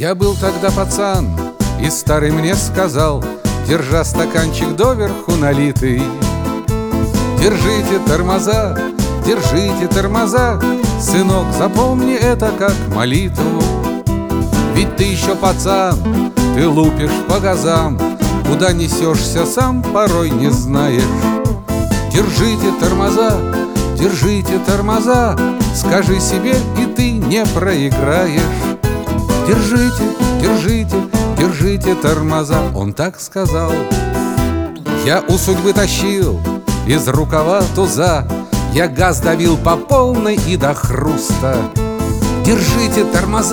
Я был тогда пацан, и старый мне сказал, держа стаканчик доверху налитый: держите тормоза, сынок, запомни это как молитву. Ведь ты еще пацан, ты лупишь по газам, куда несешься, сам порой не знаешь. Держите тормоза, скажи себе, и ты не проиграешь. Держите тормоза, он так сказал. Я у судьбы тащил из рукава туза, я газ давил по полной и до хруста. Держите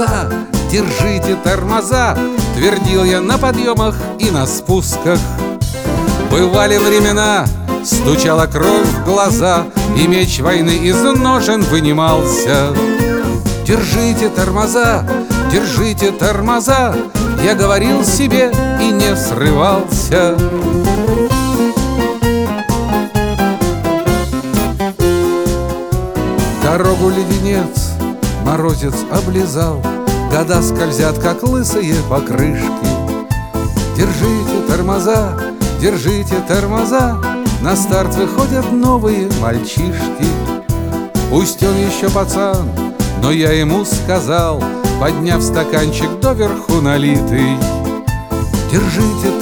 тормоза, твердил я на подъемах и на спусках. Бывали времена, стучала кровь в глаза, и меч войны из ножен вынимался. Держите тормоза, я говорил себе и не срывался. Дорогу леденец, морозец облизал, года скользят, как лысые покрышки. Держите тормоза, на старт выходят новые мальчишки. Пусть он еще пацан, но я ему сказал, подняв стаканчик доверху налитый: держите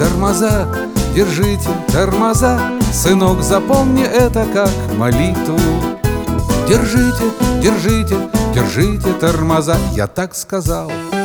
тормоза, сынок, запомни это как молитву. Держите тормоза, я так сказал.